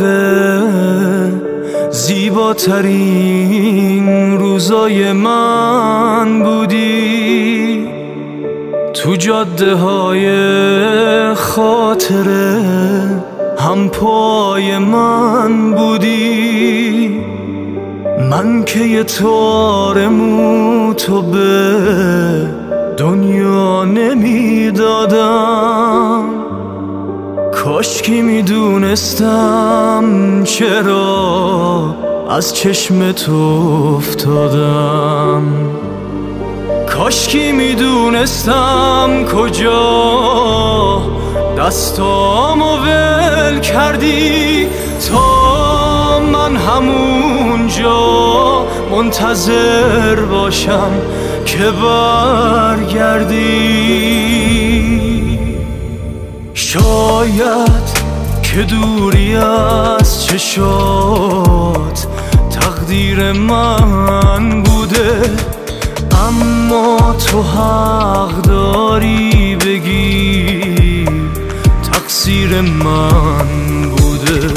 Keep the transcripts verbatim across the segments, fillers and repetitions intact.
زیباترین روزای من بودی، تو جاده های خاطره هم پای من بودی. من که یه تار مو تو به دنیا نمیدادم، کاشکی میدونستم چرا از چشم تو افتادم. کاشکی میدونستم کجا دستامو ول کردی، تا من همونجا منتظر باشم که برگردی. شاید که دوری از چشات تقدیر من بوده، اما تو حق داری بگی تقصیر من بوده.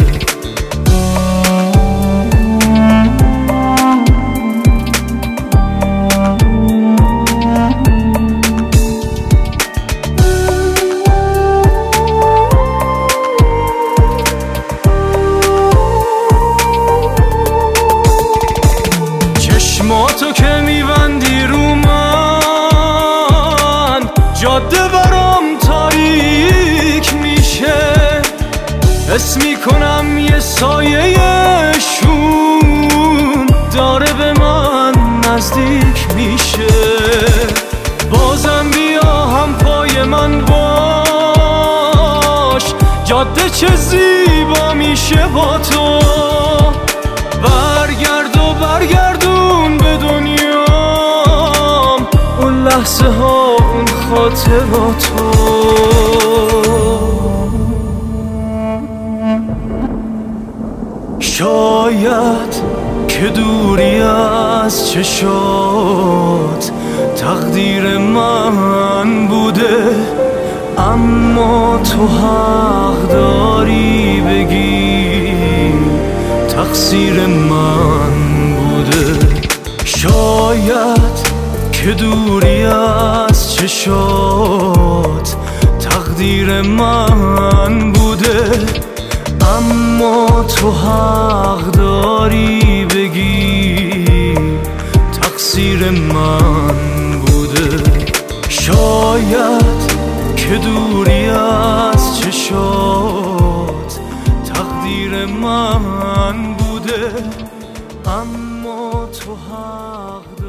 چشماتو که میبندی رو من، جاده برام تاریک میشه. حس میکنم یه سایه شون داره به من نزدیک میشه. بازم بیا هم پای من باش، جاده چه زیبا میشه با تو. برگرد و برگردون به دنیام اون لحظه ها، اون خاطراتو. شاید که دوری از چشات تقدیر من بوده، اما تو حق داری بگی تقصیر من بوده. شاید که دوری از چشات تقدیر من بوده، اما تو حق داری بگی تقصیر من بوده. شاید که دوری از چشات تقدیر من بوده، اما تو حق